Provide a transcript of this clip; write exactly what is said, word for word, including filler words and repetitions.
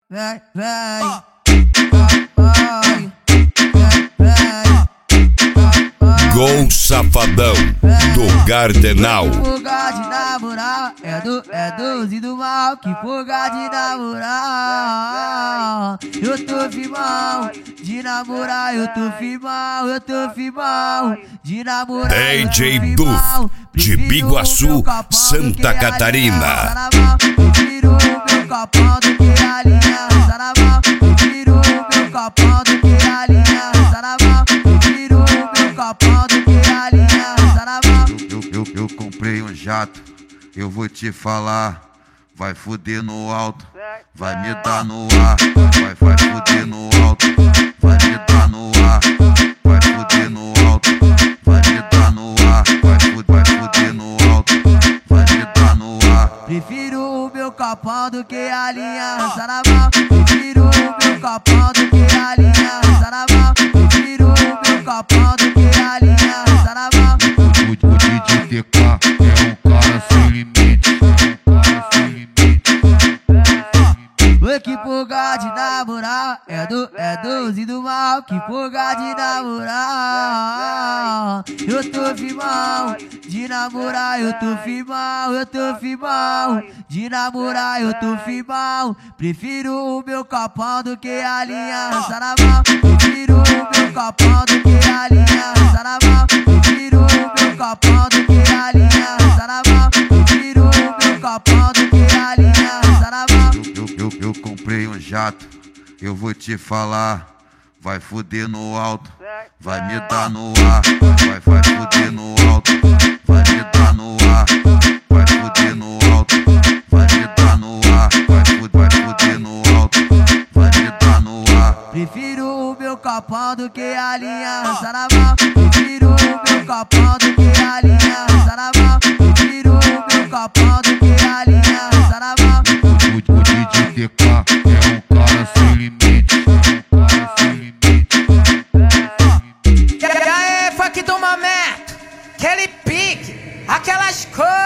vem, vem. Gol Safadão do Gardenal. Que fuga de namorar é do, é doze do mal. Que fuga de namorar. Eu tô firmão de namorar, eu tô firmão, eu tô firmão de namorar. D J Duf de Biguaçu, Santa Catarina. Prefiro o meu copão do que a aliança na mão. Prefiro o meu copão do que a aliança na mão. Prefiro o meu copão do que a aliança na mão. Eu, eu, eu comprei um jato, eu vou te falar. Vai fuder no alto, vai me dar no ar. Vai, vai fuder no alto, vai me dar no ar. Vai fuder no alto, vai me dar no ar. Vai fuder, vai fuder no alto, vai me dar no ar. Prefiro o meu copão do que a aliança na mão. Prefiro o meu copão do que a aliança na mão. Prefiro o meu copão do que a aliança na mão. O, o D J T K é um cara sem limite, é um cara sem limite. Que fuga de namorar é do, é doze do mal. Que fuga de namorar. Eu tô firmão de namorar, eu tô firmão, eu tô firmão de namorar, eu tô firmão. Prefiro o meu copão do que a aliança na mão. Prefiro o meu copão do que a aliança na mão. Prefiro o meu copão do que a aliança na mão. Prefiro o meu copão do que a aliança na mão. Eu, eu, eu comprei um jato, eu vou te falar. Vai fuder no alto, vai me dar no ar. Vai, vai fuder no alto, vai me dar no ar. Vai fuder no alto, vai me dar no ar. Vai fuder, vai fuder no alto, vai me dar no ar. Prefiro o meu copão do que a aliança na mão. Prefiro o meu copão do que a aliança na mão. Prefiro o meu copão do que a aliança na mão. O, o, o D J T K é um cara sem limite, é um cara sem limite. E aí, funk do momento, aquele pique, aquelas cores.